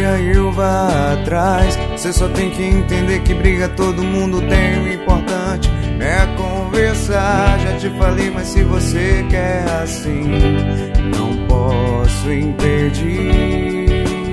dia eu vá atrás. Você só tem que entender que briga todo mundo tem. O importante é conversar. Já te falei, mas se você quer assim, não posso impedir.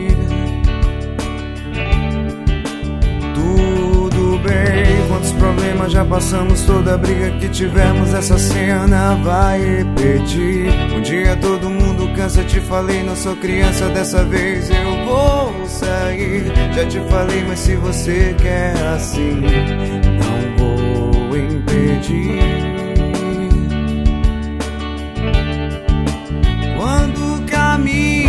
Tudo bem, quantos problemas já passamos, toda briga que tivemos, essa cena vai repetir. Um dia todo mundo cansa, te falei, não sou criança, dessa vez eu vou sair. Já te falei, mas se você quer assim, não vou impedir. Quando caminho